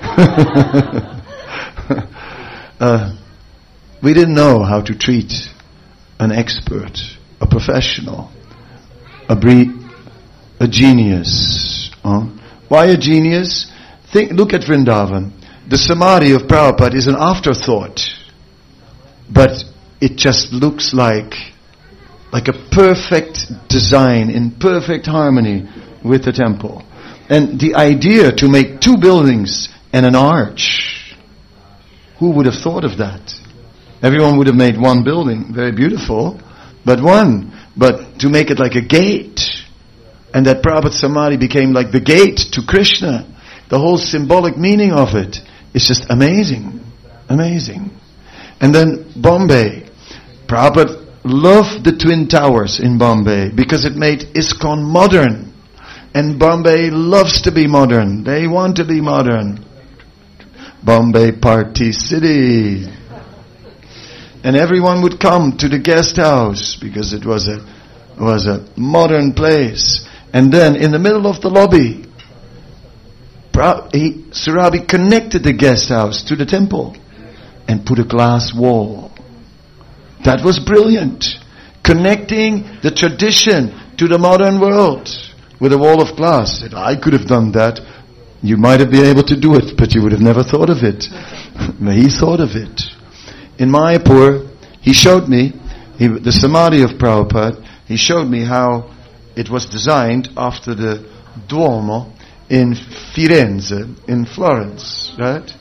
A: uh, we didn't know how to treat an expert, a professional, a bre- a genius. Huh? Why a genius? Think, look at Vrindavan. The Samadhi of Prabhupada is an afterthought, but it just looks like like a perfect design in perfect harmony with the temple. And the idea to make two buildings and an arch, who would have thought of that? Everyone would have made one building, very beautiful, but one. But to make it like a gate, and that Prabhupada Samadhi became like the gate to Krishna, the whole symbolic meaning of it is just amazing, amazing. And then Bombay, Prabhupada loved the Twin Towers in Bombay because it made ISKCON modern. And Bombay loves to be modern. They want to be modern. Bombay Party City. And everyone would come to the guest house because it was a was a modern place. And then in the middle of the lobby, he, Surabi connected the guest house to the temple and put a glass wall. That was brilliant. Connecting the tradition to the modern world with a wall of glass. If I could have done that, you might have been able to do it, but you would have never thought of it. He thought of it. In Mayapur, he showed me, he, the Samadhi of Prabhupada, he showed me how it was designed after the Duomo in Firenze, in Florence, right?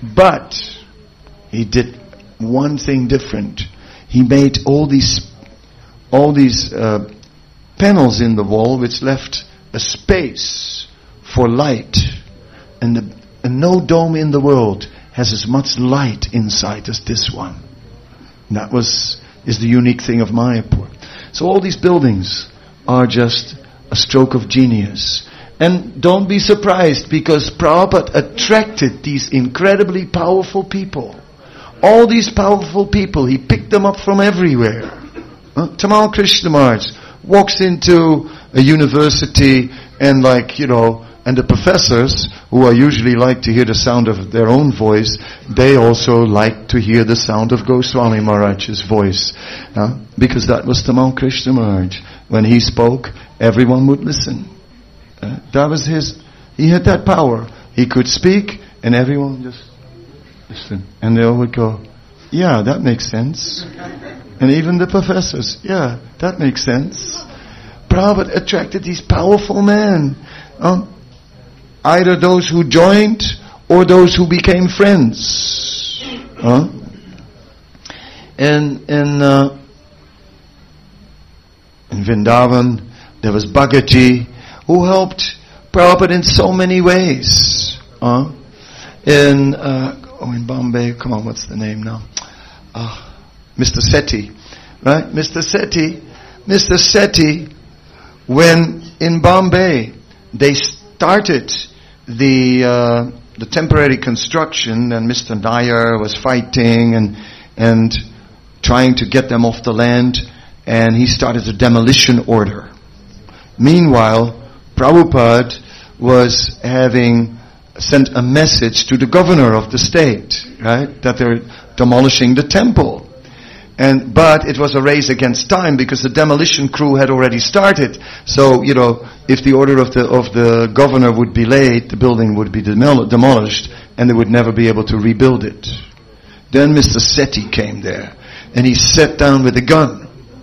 A: But he did one thing different. He made all these all these uh, panels in the wall which left a space for light. And, the, and no dome in the world has as much light inside as this one. And that was is the unique thing of Mayapur. So all these buildings are just a stroke of genius. And don't be surprised, because Prabhupada attracted these incredibly powerful people. All these powerful people, he picked them up from everywhere. Uh, Tamal Krishnamurti walks into a university and like, you know, and the professors, who are usually like to hear the sound of their own voice, they also like to hear the sound of Goswami Maharaj's voice. Uh, because that was Tamal Krishnamurti. When he spoke, everyone would listen. Uh, that was his, he had that power. He could speak and everyone just listen. And they all would go, yeah, that makes sense. And even the professors, yeah, that makes sense. Prabhupada attracted these powerful men. Um, either those who joined or those who became friends. Huh? And, and uh, in Vrindavan, there was Bhagaji, who helped Prabhupada in so many ways. Uh, in uh, oh, in Bombay, come on, what's the name now? Uh, Mister Sethi, right? Mister Sethi, Mister Sethi, when in Bombay they started the uh, the temporary construction, and Mister Nair was fighting and and trying to get them off the land, and he started a demolition order. Meanwhile, Prabhupada was having sent a message to the governor of the state, right, that they're demolishing the temple. And but it was a race against time, because the demolition crew had already started. So, you know, if the order of the of the governor would be late, the building would be demol- demolished, and they would never be able to rebuild it. Then Mister Sethi came there, and he sat down with a gun.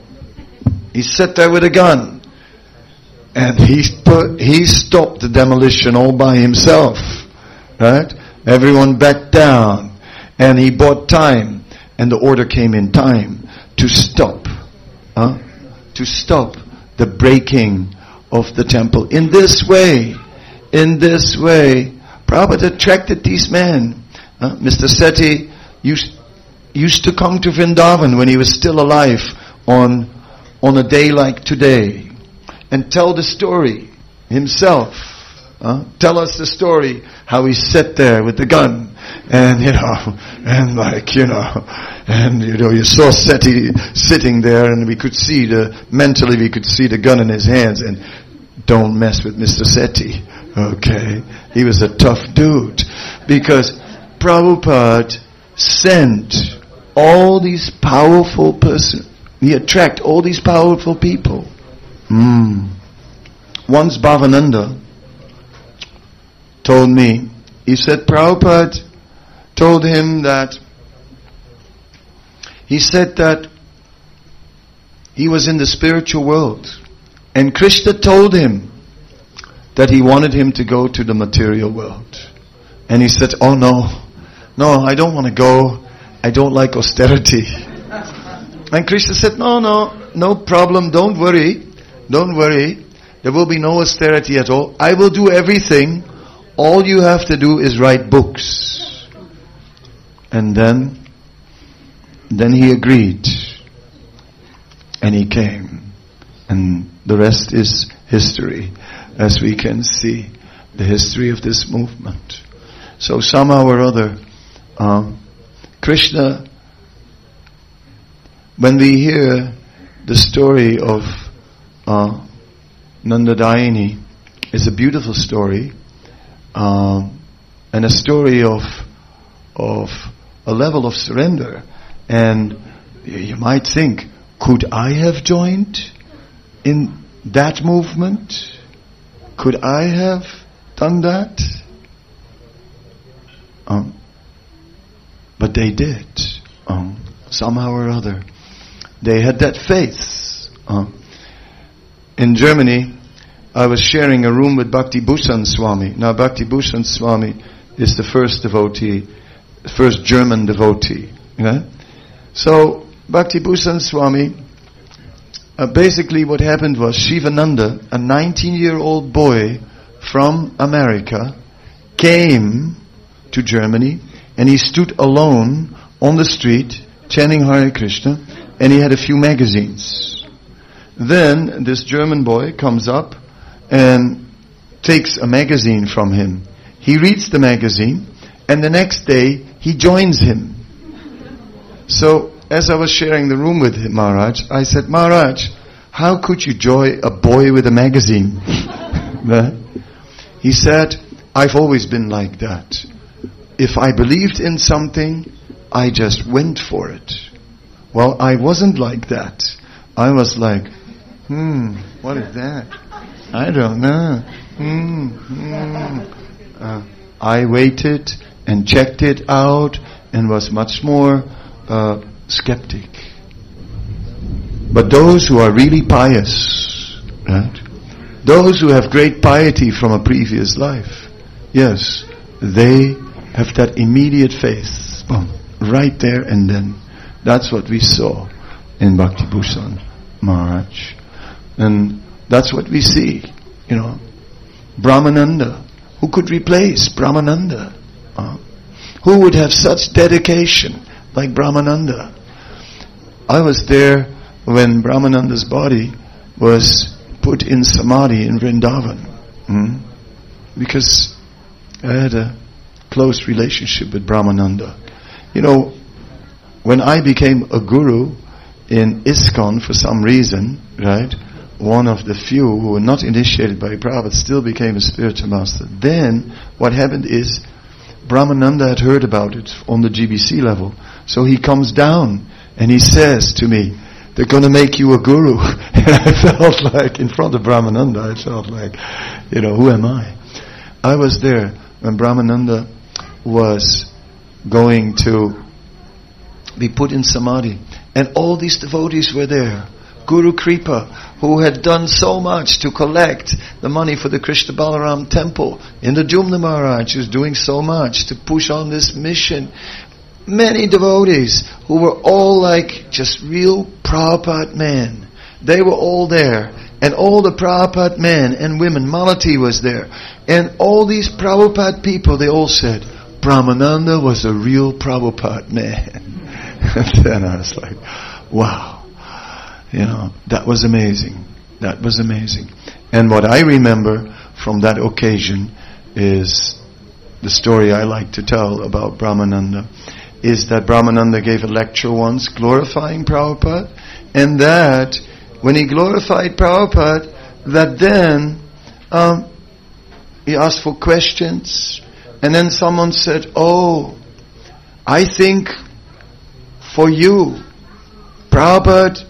A: He sat there with a gun. And he put, he stopped the demolition all by himself, right? Everyone backed down, and he bought time, and the order came in time to stop, huh? to stop the breaking of the temple. In this way, in this way, Prabhupada attracted these men. Uh, Mister Sethi used used to come to Vrindavan when he was still alive on on a day like today, and tell the story himself. Uh, tell us the story how he sat there with the gun, and you know, and like you know, and you know, you saw Sethi sitting there, and we could see the mentally we could see the gun in his hands. And don't mess with Mister Sethi, okay? He was a tough dude, because Prabhupada sent all these powerful persons. He attract all these powerful people. Mm. Once Bhavananda told me, he said Prabhupada told him that, he said that he was in the spiritual world, and Krishna told him that he wanted him to go to the material world. And he said, oh no, no, I don't want to go. I don't like austerity. And Krishna said, no, no, no problem, don't worry. Don't worry, there will be no austerity at all. I will do everything. All you have to do is write books. And then, then he agreed. And he came. And the rest is history, as we can see, the history of this movement. So somehow or other, uh, Krishna, when we hear the story of Uh, Nandadayini, is a beautiful story, uh, and a story of of a level of surrender. And you might think, could I have joined in that movement? Could I have done that? Um, but they did. Um, somehow or other, they had that faith. Um, In Germany, I was sharing a room with Bhakti Bhushan Swami. Now, Bhakti Bhushan Swami is the first devotee, first German devotee. Yeah? So, Bhakti Bhushan Swami uh, basically what happened was Shivananda, a nineteen-year-old boy from America, came to Germany, and he stood alone on the street chanting Hare Krishna, and he had a few magazines. Then this German boy comes up and takes a magazine from him. He reads the magazine, and the next day he joins him. So as I was sharing the room with him, Maharaj, I said, Maharaj, how could you join a boy with a magazine? He said, I've always been like that. If I believed in something, I just went for it. Well, I wasn't like that. I was like, hmm, what is that? I don't know. Hmm, hmm. Uh, I waited and checked it out and was much more uh, skeptic. But those who are really pious, right? Those who have great piety from a previous life, yes, they have that immediate faith, boom, right there and then. That's what we saw in Bhaktibhushan Maharaj. And that's what we see, you know. Brahmananda. Who could replace Brahmananda? Uh, who would have such dedication like Brahmananda? I was there when Brahmananda's body was put in Samadhi in Vrindavan. Hmm? Because I had a close relationship with Brahmananda. You know, when I became a guru in ISKCON for some reason, right, one of the few who were not initiated by Prabhupada still became a spiritual master. Then, what happened is, Brahmananda had heard about it on the G B C level. So he comes down and he says to me, they're going to make you a guru. And I felt like, in front of Brahmananda, I felt like, you know, who am I? I was there when Brahmananda was going to be put in Samadhi. And all these devotees were there. Guru Kripa, who had done so much to collect the money for the Krishna Balaram temple. Indra Maharaj was doing so much to push on this mission. Many devotees who were all like just real Prabhupada men. They were all there. And all the Prabhupada men and women, Malati was there. And all these Prabhupada people, they all said, Brahmananda was a real Prabhupada man. And then I was like, wow. You know, that was amazing. That was amazing. And what I remember from that occasion is the story I like to tell about Brahmananda, is that Brahmananda gave a lecture once glorifying Prabhupada, and that when he glorified Prabhupada, that then um, he asked for questions, and then someone said, oh, I think for you, Prabhupada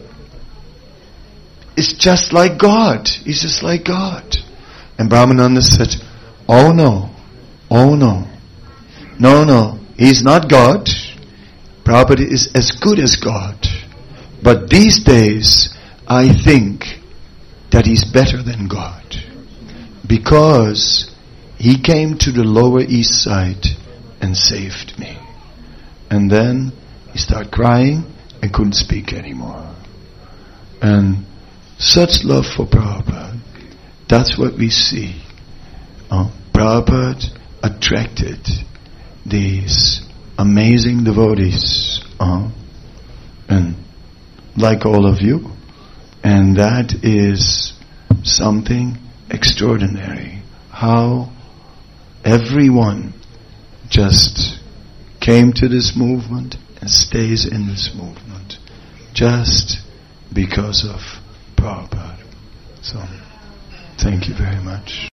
A: is just like God. He's just like God. And Brahmananda said, oh no, oh no, no, no, he's not God. Prabhupada is as good as God. But these days, I think that he's better than God. Because he came to the Lower East Side and saved me. And then he started crying and couldn't speak anymore. And such love for Prabhupada. That's what we see. Uh, Prabhupada attracted these amazing devotees. Uh, and like all of you. And that is something extraordinary. How everyone just came to this movement and stays in this movement. Just because of Prabhupada. So, thank you very much.